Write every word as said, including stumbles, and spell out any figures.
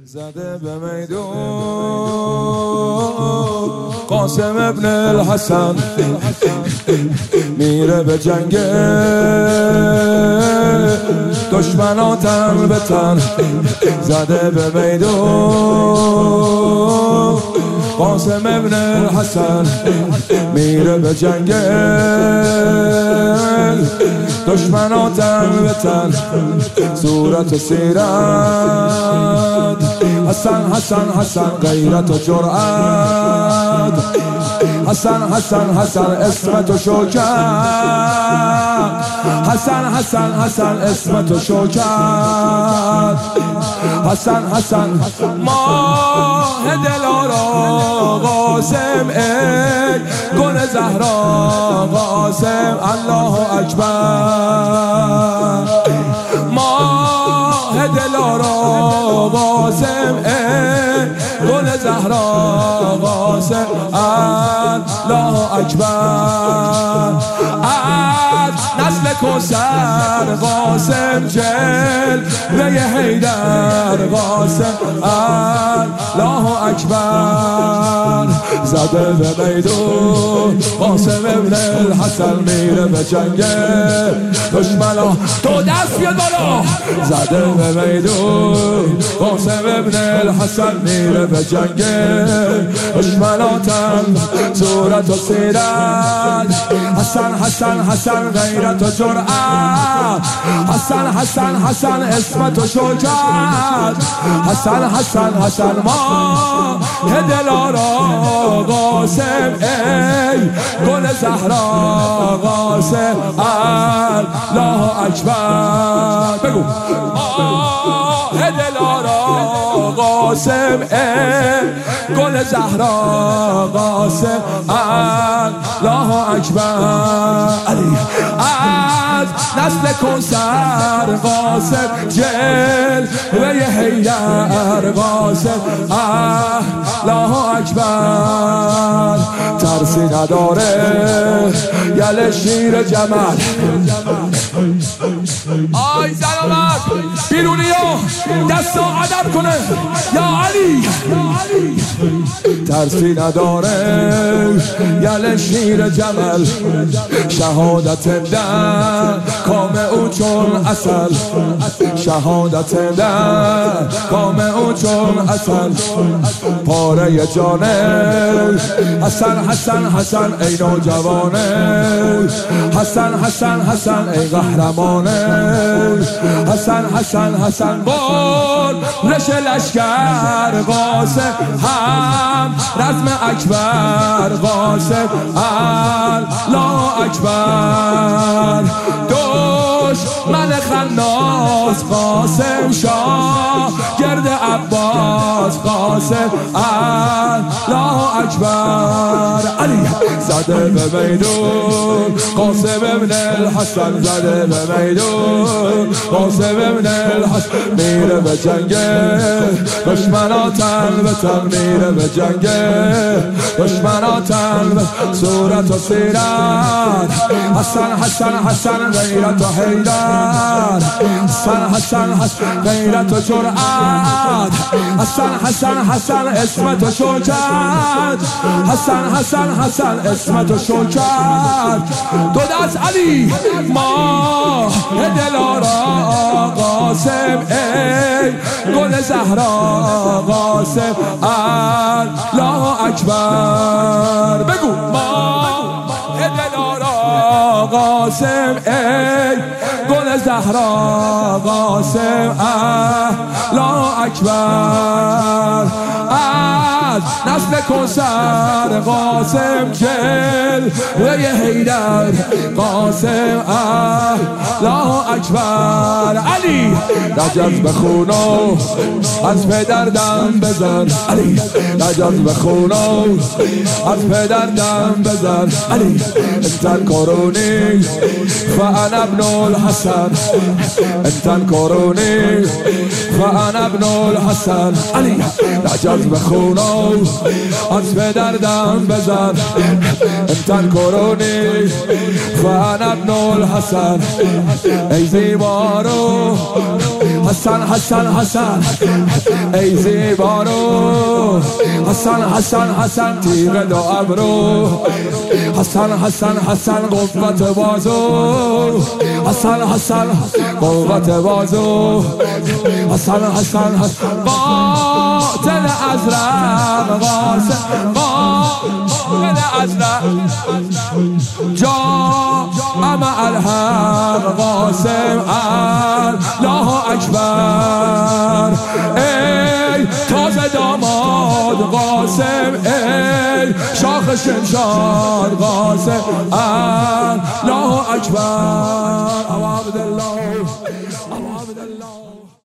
زده به میدون قاسم ابن الحسن میره به جنگ دشمنا تن به تن. زده به میدون قاسم ابن الحسن میره به جنگ دشمنا تن به تن. صورت و سیرت حسن حسن حسن غیرت و جرأت. حسن حسن حسن اسمت و شوکت. حسن حسن حسن اسمت و شوکت. حسن حسن ماه دلارا قاسم ای گل زهرا قاسم الله اکبر. ماه دلارا قاسم ای گل زهرا قاسم الله اکبر. از نسل کوثر قاسم جل و یه حیدر قاسم الله اکبر. زده به میدون قاسم ابن الحسن میره به جنگ دشمنا. تو دست بیاد بالا. زده به میدون قاسم ابن الحسن میره به جنگ دشمنا تن. صورت و سیرت حسن حسن حسن غیرت و جرأت. حسن حسن حسن اسمت و شوکت. حسن حسن حسن ما دلارا قاسم ای گل زهرا قاسم الله اکبر. بگو آه دلارا قاسم ای گل زهرا قاسم الله اکبر. علی از نسل کوثر قاسم جل و یه حیدر قاسم الله اکبر. ترسی نداره یل شیر جمل. آی زن آمد بیرونی ها دست عدد کنه یا علی. ترسی نداره یل شیر جمل. شهادت در کام او چون اصل. شهادت در کام او چون اصل. پاره جانه حسن حسن حسن ای نوجوانه. حسن حسن حسن ای قهرمانه. حسن حسن حسن بار رش لشکر قاسم هم رزم اکبر قاسم الله اکبر. دشمن خناس قاسم شاه گرد عباس قاسم الله اکبر. علی زده به میدون قاسم ابن الحسن. زده به میدون قاسم ابن الحسن میره به جنگ دشمنا تن به تن. میره به جنگ دشمنا تن به. صورت و سیرت حسن حسن حسن غیرت و حیدر. حسن حسن حسن غیرت و جرأت. حسن حسن حسن اسمت و شوکت. حسن حسن حسن اسمت و شوکت. دو دست علی ماه دلارا قاسم ای گل زهرا قاسم الله اکبر. بگو ماه دلارا قاسم ای گل زهرا قاسم الله اکبر. از نسل کوثر قاسم جل و یه حیدر قاسم الله اکبر. علی رجز بخونو از پدر دم بزن. علی رجز بخونو از پدر دم بزن. علی انت القرونی فانا ابن الحسن. انت القرونی فانا ابن الحسن. علی رجز بخونو از پدر دم بزن. انت القرونی فانا ابن الحسن. ای زیبارو حسن حسن حسن ای زیبارو حسن حسن حسن تیغ دو ابرو حسن حسن حسن قوت بازو حسن حسن قوت بازو حسن حسن حسن قاتل ازرق قاسم قاتل ازرق جا مع الحق قاسم الله اکبر ای تازه داماد قاسم ای شاخ شمشاد قاسم الله اکبر. ابو عبدالله